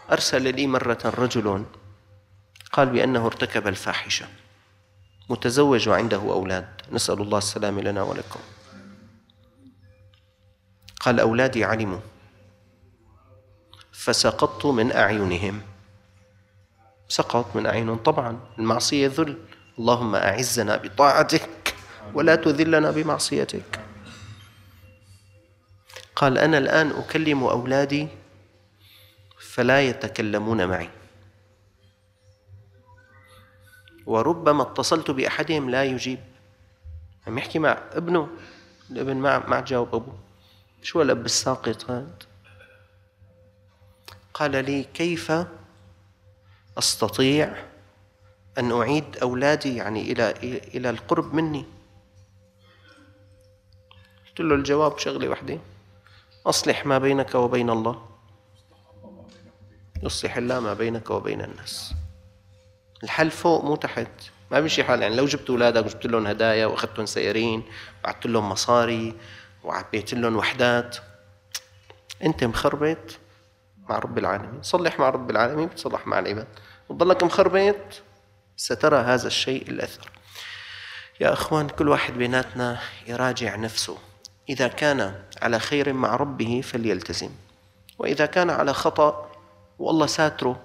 أرسل لي مرة رجل قال بأنه ارتكب الفاحشة، متزوج وعنده أولاد، نسأل الله السلام لنا ولكم. قال أولادي علموا فسقطت من أعينهم. سقط من أعينهم، طبعا المعصية ذل، اللهم أعزنا بطاعتك ولا تذلنا بمعصيتك. قال أنا الآن أكلم أولادي فلا يتكلمون معي، وربما اتصلت بأحدهم لا يجيب، عم يحكي مع ابنه، الابن ما جاوب أبوه. شو الأب الساقط هذا؟ قال لي كيف أستطيع أن أعيد أولادي يعني إلى القرب مني؟ قلت له الجواب شغلة واحدة، أصلح ما بينك وبين الله يصلح الله ما بينك وبين الناس. الحل فوق مو تحت، ما بيمشي حال. يعني لو جبت أولادك وجبت لهم هدايا وأخذتهم سيارين وبعثت لهم مصاري وعبيت لهم وحدات، أنت مخربط مع رب العالمين. صلح مع رب العالمين بتصلح مع العباد، وتضلك مخربط سترى هذا الشيء الأثر. يا أخوان، كل واحد بيناتنا يراجع نفسه، إذا كان على خير مع ربه فليلتزم، وإذا كان على خطأ والله ساتره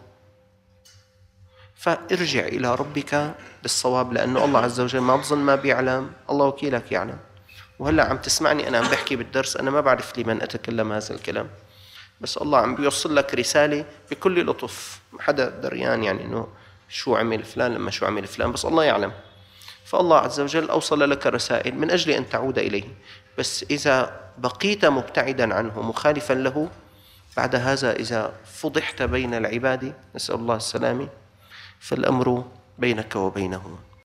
فارجع إلى ربك بالصواب، لأنه الله عز وجل ما بظن ما بيعلم، الله وكيلك يعلم. وهلأ عم تسمعني أنا عم بحكي بالدرس، أنا ما بعرف لمن أتكلم هذا الكلام، بس الله عم بيوصل لك رسالة بكل لطف، ما حدا دريان يعني إنه شو عمل فلان لما شو عمل فلان، بس الله يعلم. فالله عز وجل أوصل لك رسائل من أجل أن تعود إليه، بس إذا بقيت مبتعدا عنه مخالفا له بعد هذا، إذا فضحت بين العباد، نسأل الله السلامة، فالأمر بينك وبينه.